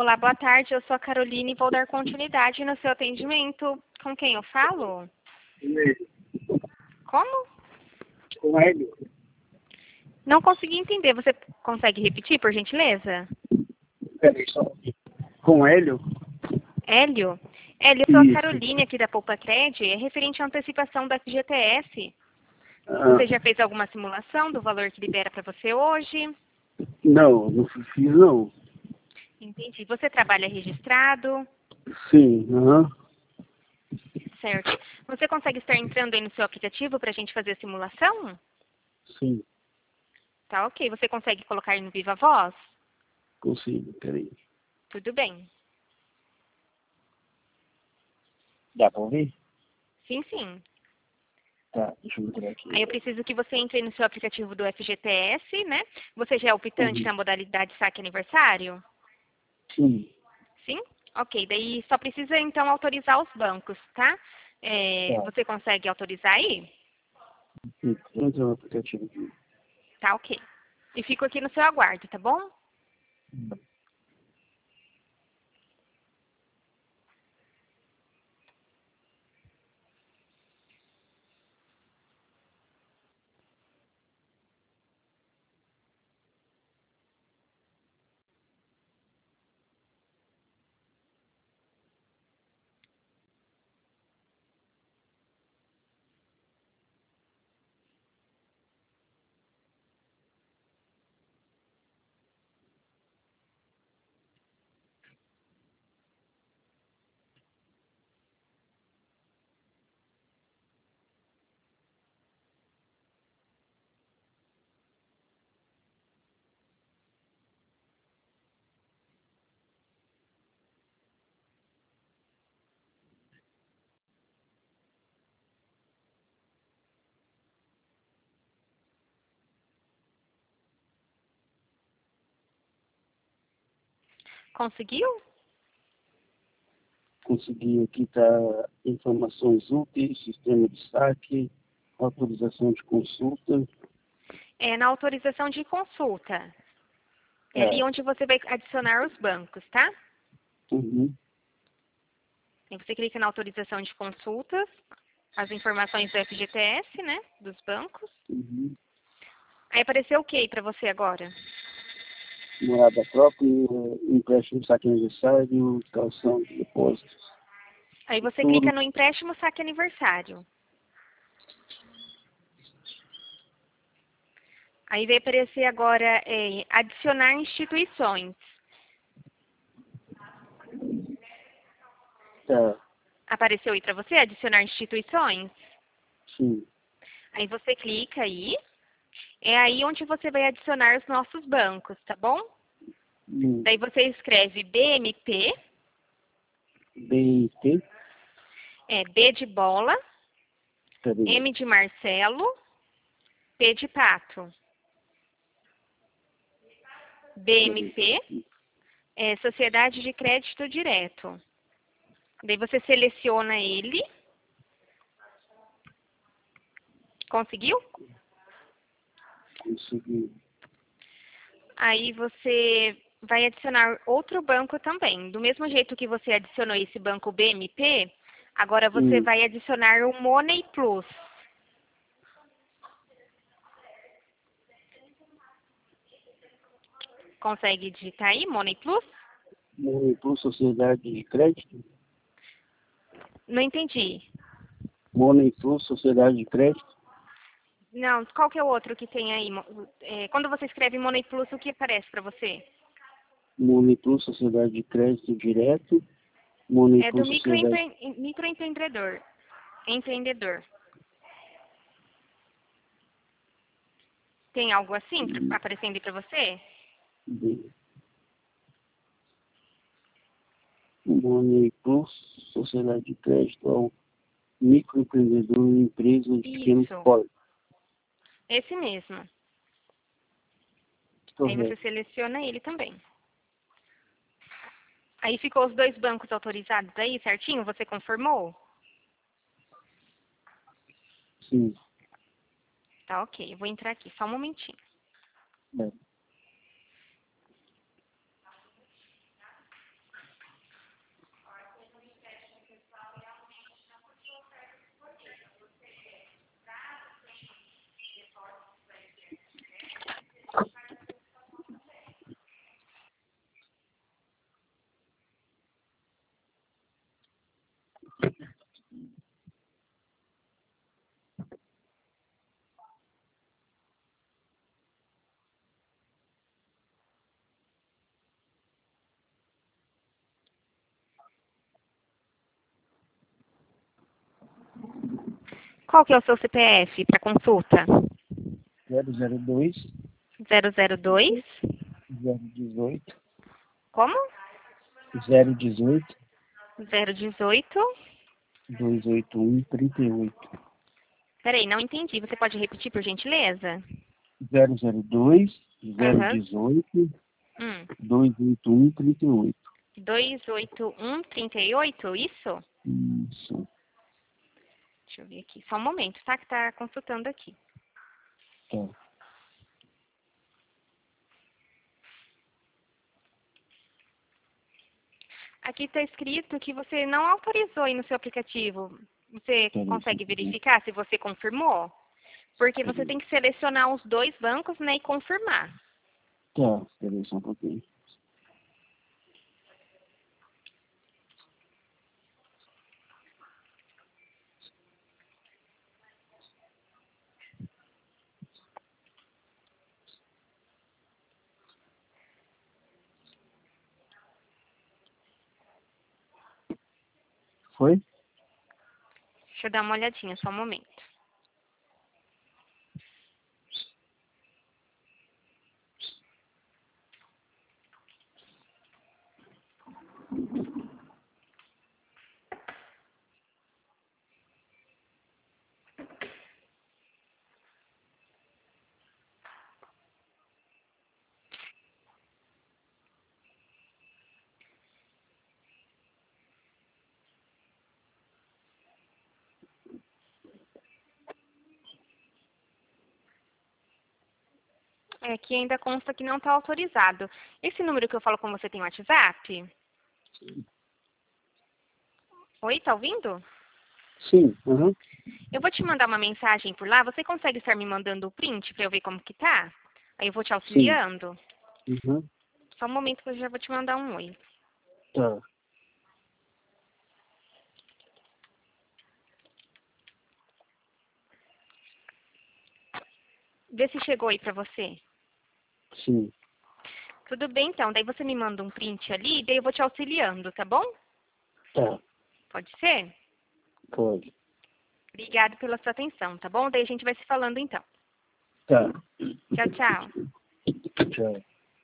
Olá, boa tarde. Eu sou a Caroline e vou dar continuidade no seu atendimento. Com quem eu falo? Como? Com Hélio. Não consegui entender. Você consegue repetir, por gentileza? Peraí, só um pouquinho. Com Hélio? Hélio? Hélio, eu sou a Isso. Caroline aqui da Poupa Cred. É referente à antecipação da FGTS. Ah, Você já fez alguma simulação do valor que libera para você hoje? não fiz não. Entendi. Você trabalha registrado? Sim, aham. Certo. Você consegue estar entrando aí no seu aplicativo para a gente fazer a simulação? Sim, Tá ok. Você consegue colocar aí no Viva Voz? consigo, peraí. Tudo bem. Dá pra ouvir? Sim, sim. Tá, deixa eu entrar aqui. Aí eu preciso que você entre no seu aplicativo do FGTS, né? Você já é optante na modalidade saque aniversário? Sim, Sim? Ok. Daí só precisa então autorizar os bancos, tá? tá. Você consegue autorizar aí? Entra no aplicativo aqui. Tá ok. E fico aqui no seu aguardo, tá bom? Conseguiu? Consegui aqui, tá informações úteis, sistema de saque, autorização de consulta. É na autorização de consulta. É ali Tá. onde você vai adicionar os bancos, tá? Uhum. Aí você clica na autorização de consultas, as informações do FGTS, né? Dos bancos. Uhum. Aí apareceu o que para você agora? Morada própria, empréstimo, saque aniversário, calção de depósitos. Aí você Tudo. clica no empréstimo saque aniversário. Aí vai aparecer agora adicionar instituições. Tá, Apareceu aí para você adicionar instituições? sim. Aí você clica aí. É aí onde você vai adicionar os nossos bancos, tá bom? Daí você escreve BMP, BIT, B de bola, peraí. M de Marcelo, P de pato. BMP, Sociedade de Crédito Direto. Daí você seleciona ele. Conseguiu? Consegui. Aí você vai adicionar outro banco também. Do mesmo jeito que você adicionou esse banco BMP, agora você vai adicionar o Money Plus. Consegue digitar aí, Money Plus? Moneyplus Sociedade de Crédito. Não entendi. Moneyplus Sociedade de Crédito. Não, qual que é o outro que tem aí? Quando você escreve Money Plus, o que aparece para você? Moneyplus Sociedade de Crédito Direto. É do Moneyplus Sociedade. microempreendedor. Empreendedor. Tem algo assim aparecendo aí para você? Moneyplus Sociedade de Crédito ao microempreendedor e empresa de pequeno Isso, porte. esse mesmo. Aí você Correto. seleciona ele também. Aí ficou os dois bancos autorizados aí, certinho? Você confirmou? Sim. Tá ok, eu vou entrar aqui, só um momentinho. É. Qual que é o seu CPF para consulta? 002 002? 018 Como? 018 018? 281 38. Peraí, não entendi. Você pode repetir, por gentileza? 002 Aham. 018 Hum. 281 38. 28138, isso? Isso. Deixa eu ver aqui. Só um momento, tá? Que tá consultando aqui. Tá. Aqui está escrito que você não autorizou aí no seu aplicativo. Você Peraí, consegue verificar se você confirmou? Porque você tem que selecionar os dois bancos, né, e confirmar. Tá, peraí só um pouquinho. Foi? Deixa eu dar uma olhadinha, só um momento. Aqui ainda consta que não está autorizado. Esse número que eu falo com você tem WhatsApp? Oi, tá ouvindo? Sim, aham. Eu vou te mandar uma mensagem por lá. Você consegue estar me mandando o print para eu ver como que tá? Aí eu vou te Sim. auxiliando. Uhum. Só um momento que eu já vou te mandar um oi. Tá. Vê se chegou aí para você. Sim. Tudo bem, então. Daí você me manda um print ali, daí eu vou te auxiliando, tá bom? Tá. Pode ser? Pode. Obrigado pela sua atenção, tá bom? Daí a gente vai se falando, então. Tá. Tchau, tchau. Tchau.